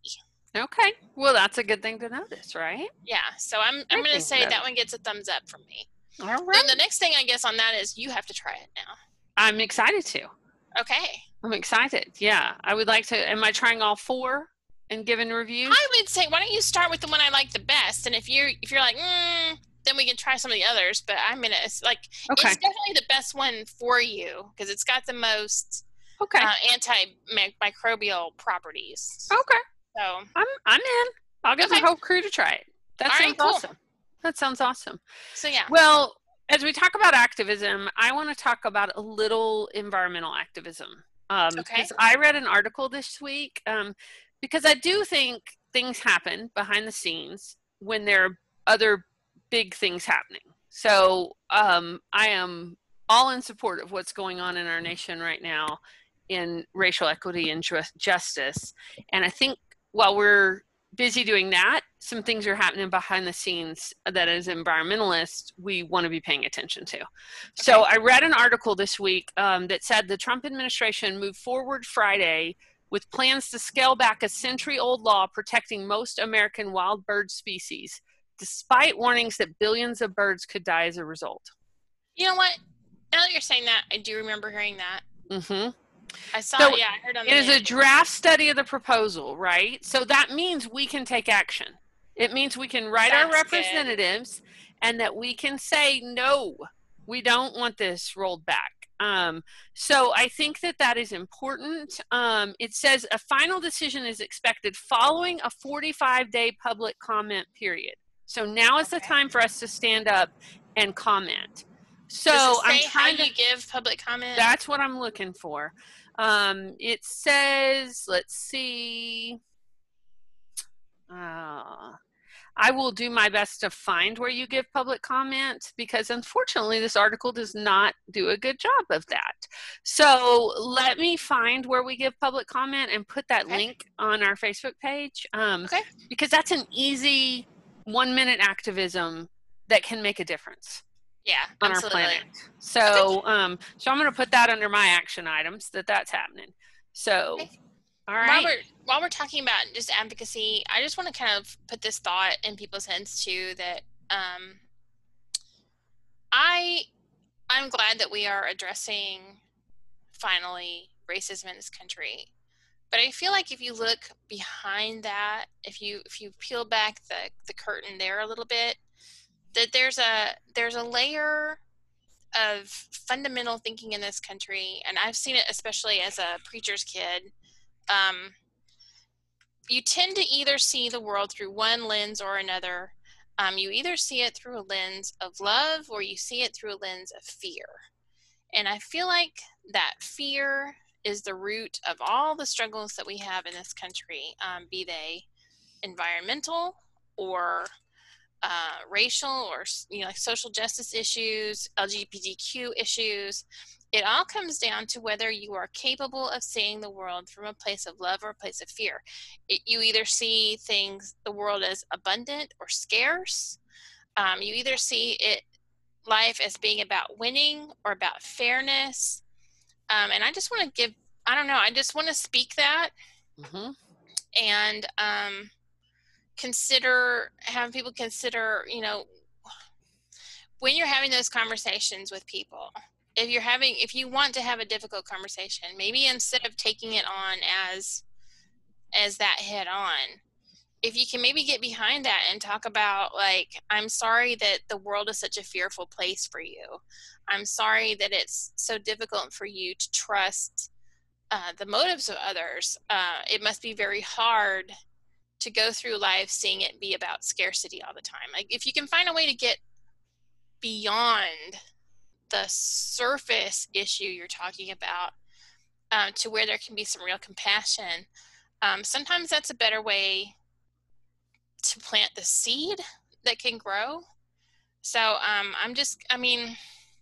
Okay. Well, that's a good thing to notice, right? Yeah. So I'm I'm Great gonna thing to say that notice. one gets a thumbs up from me. All So right. the next thing I guess on that is you have to try it now. I'm excited to. Okay. I'm excited. Yeah. I would like to. Am I trying all four and giving I reviews? would say why don't you start with the one I like the best, and if you're if you're like, mm, then we can try some of the others. But I'm gonna it's like Okay. it's definitely the best one for you because it's got the most Okay. uh, antimicrobial properties. Okay. So I'm I'm in. I'll get my okay, whole crew to try it. That all sounds right, cool. awesome. That sounds awesome. So yeah, Well, as we talk about activism, I want to talk about a little environmental activism. Um, okay, because I read an article this week. Um, because I do think things happen behind the scenes when there are other big things happening. So um, I am all in support of what's going on in our nation right now in racial equity and ju- justice. And I think while we're busy doing that, some things are happening behind the scenes that as environmentalists, we want to be paying attention to. Okay. So I read an article this week um, that said the Trump administration moved forward Friday with plans to scale back a century-old law protecting most American wild bird species, despite warnings that billions of birds could die as a result. you know what? Now that you're saying that, I do remember hearing that. Mm-hmm. I saw, So yeah, I heard on the it is news. a draft study of the proposal, right? So that means we can take action. It means we can write our That's good. representatives and that we can say, no, we don't want this rolled back. Um, so I think that that is important. Um, it says a final decision is expected following a forty-five day public comment period. So now is the Okay. time for us to stand up and comment. Does So it I'm say how trying to, you give public comment? that's what I'm looking for. Um, it says, let's see, uh, I will do my best to find where you give public comment because unfortunately this article does not do a good job of that. So let me find where we give public comment and put that Okay. link on our Facebook page um, Okay. because that's an easy one minute activism that can make a difference. Yeah, on absolutely. our planet. So, okay. um, so I'm going to put that under my action items that that's happening. So, okay. All right. While we're, while we're talking about just advocacy, I just want to kind of put this thought in people's heads too that um, I I'm glad that we are addressing finally racism in this country. But I feel like if you look behind that, if you if you peel back the, the curtain there a little bit, that there's a there's a layer of fundamental thinking in this country, and I've seen it especially as a preacher's kid. Um, you tend to either see the world through one lens or another. Um, you either see it through a lens of love or you see it through a lens of fear. And I feel like that fear is the root of all the struggles that we have in this country, um, be they environmental or uh, racial or you know like social justice issues, L G B T Q issues. It all comes down to whether you are capable of seeing the world from a place of love or a place of fear. It, you either see things, the world as abundant or scarce. Um, you either see it life as being about winning or about fairness. Um, and I just want to give, I don't know, I just want to speak that mm-hmm. and um, consider, have people consider, you know, when you're having those conversations with people, if you're having, if you want to have a difficult conversation, maybe instead of taking it on as, as that head on, if you can maybe get behind that and talk about like, I'm sorry that the world is such a fearful place for you. I'm sorry that it's so difficult for you to trust uh, the motives of others. Uh, it must be very hard to go through life seeing it be about scarcity all the time. Like if you can find a way to get beyond the surface issue you're talking about uh, to where there can be some real compassion, um, sometimes that's a better way to plant the seed that can grow. So um, I'm just, I mean,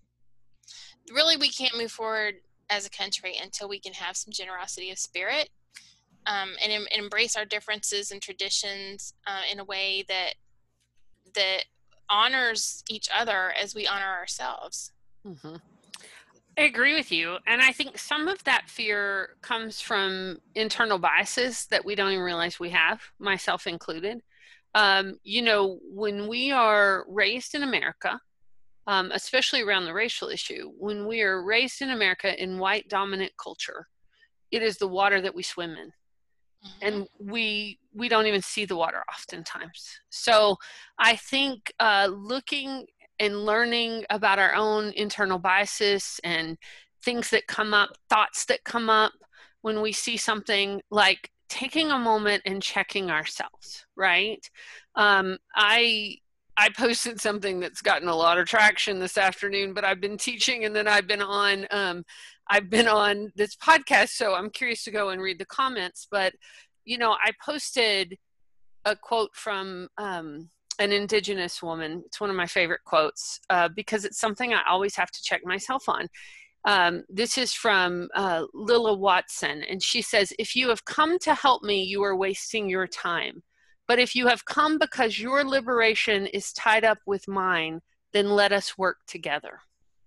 really we can't move forward as a country until we can have some generosity of spirit um, and, em- and embrace our differences and traditions uh, in a way that that honors each other as we honor ourselves. Mm-hmm. I agree with you. And I think some of that fear comes from internal biases that we don't even realize we have, myself included. Um, you know, when we are raised in America, um, especially around the racial issue, when we are raised in America in white dominant culture, it is the water that we swim in. Mm-hmm. And we we don't even see the water oftentimes. So I think uh, looking and learning about our own internal biases and things that come up, thoughts that come up when we see something, like taking a moment and checking ourselves, right? Um, I I posted something that's gotten a lot of traction this afternoon, but I've been teaching and then I've been on um, I've been on this podcast, so I'm curious to go and read the comments. But you know, I posted a quote from um, an Indigenous woman. It's one of my favorite quotes uh, because it's something I always have to check myself on. Um, this is from uh, Lilla Watson, and she says, "If you have come to help me, you are wasting your time. But if you have come because your liberation is tied up with mine, then let us work together."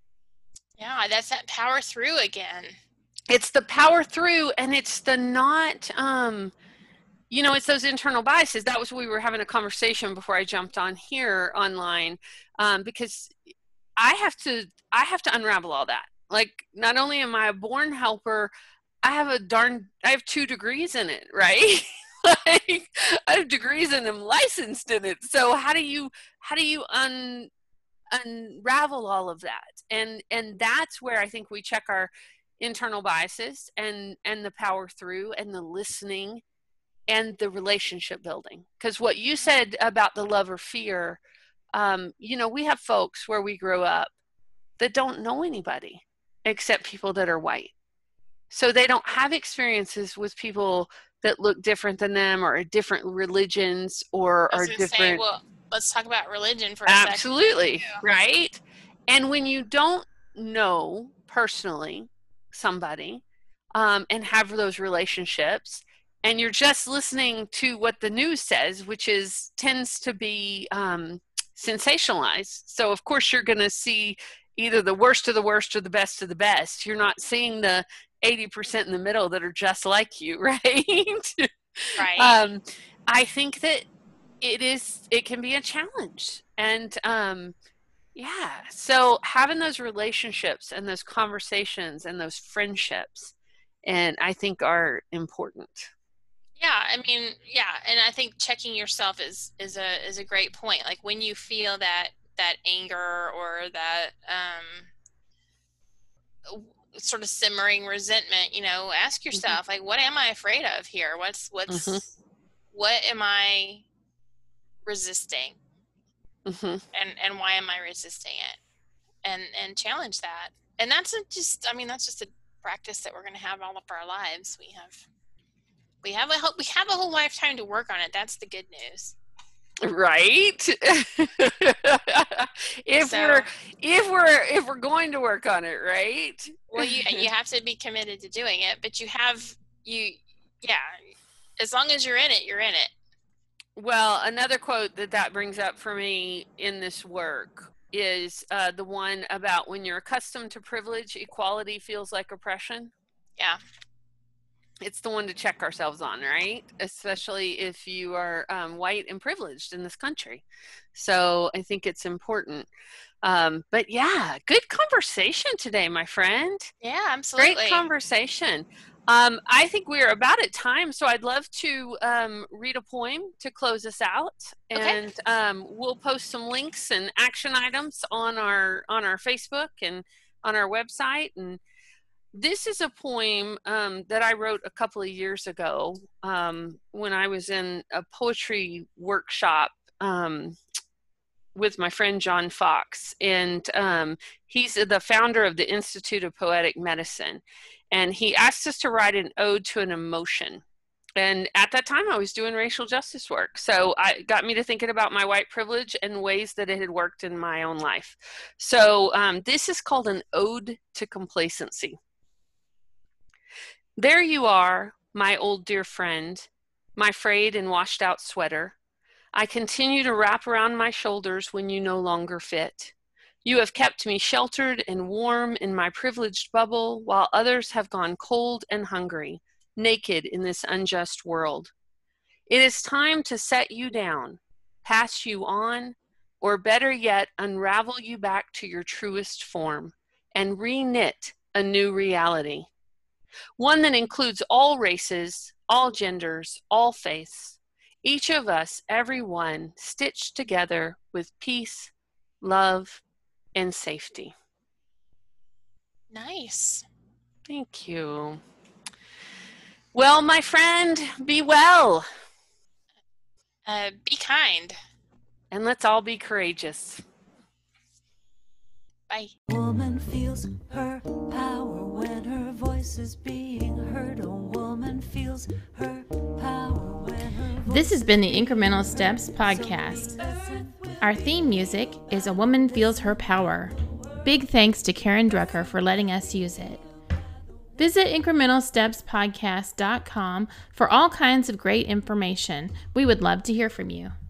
Yeah, that's that power through again. It's the power through, and it's the not, um, you know, it's those internal biases. That was we were having a conversation before I jumped on here online, um, because I have to, I have to unravel all that. Like, not only am I a born helper, I have a darn, I have two degrees in it, right? Like, I have degrees and I'm licensed in it. So how do you, how do you un, unravel all of that? And and that's where I think we check our internal biases and and the power through and the listening and the relationship building. Because what you said about the love or fear, um, you know, we have folks where we grew up that don't know anybody except people that are white. So they don't have experiences with people that look different than them or are different religions or I was are going to say, different. well, let's talk about religion for a Absolutely, second. right? And when you don't know personally somebody um, and have those relationships, and you're just listening to what the news says, which is tends to be um, sensationalized. So of course you're going to see either the worst of the worst or the best of the best. You're not seeing the eighty percent in the middle that are just like you, right? Right. um, I think that it is, it can be a challenge. And um, yeah, so having those relationships and those conversations and those friendships, and I think are important. Yeah, I mean, yeah, and I think checking yourself is is a is a great point. Like when you feel that that anger or that um sort of simmering resentment, you know, ask yourself, mm-hmm. like, what am I afraid of here? What's what's mm-hmm. what am I resisting? Mm-hmm. And and why am I resisting it? And and challenge that. And that's a just I mean, that's just a practice that we're going to have all of our lives. We have we have a we have a whole lifetime to work on it. That's the good news. Right? if so, we're if we're if we're going to work on it, right? Well, you you have to be committed to doing it, but you have you yeah, as long as you're in it, you're in it. Well, another quote that that brings up for me in this work is uh, the one about when you're accustomed to privilege, equality feels like oppression. Yeah. It's the one to check ourselves on, right? Especially if you are um, white and privileged in this country. So I think it's important. Um, but yeah, good conversation today, my friend. Yeah, absolutely. Great conversation. Um, I think we're about at time, so I'd love to um, read a poem to close us out, and okay. um, we'll post some links and action items on our on our Facebook and on our website. And this is a poem um, that I wrote a couple of years ago um, when I was in a poetry workshop um, with my friend John Fox, and um, he's the founder of the Institute of Poetic Medicine. And he asked us to write an ode to an emotion. And at that time, I was doing racial justice work. So it got me to thinking about my white privilege and ways that it had worked in my own life. So um, this is called an ode to complacency. There you are, my old dear friend, my frayed and washed out sweater. I continue to wrap around my shoulders when you no longer fit. You have kept me sheltered and warm in my privileged bubble, while others have gone cold and hungry, naked in this unjust world. It is time to set you down, pass you on, or better yet, unravel you back to your truest form and re-knit a new reality. One that includes all races, all genders, all faiths. Each of us, every one, stitched together with peace, love, and safety. Nice. Thank you. Well, my friend, be well. Uh, be kind. And let's all be courageous. Bye. Woman feels her power when her voice is being heard. A woman feels her power when her voice. This has been the Incremental Steps podcast. Our theme music is A Woman Feels Her Power. Big thanks to Karen Drucker for letting us use it. Visit incremental steps podcast dot com for all kinds of great information. We would love to hear from you.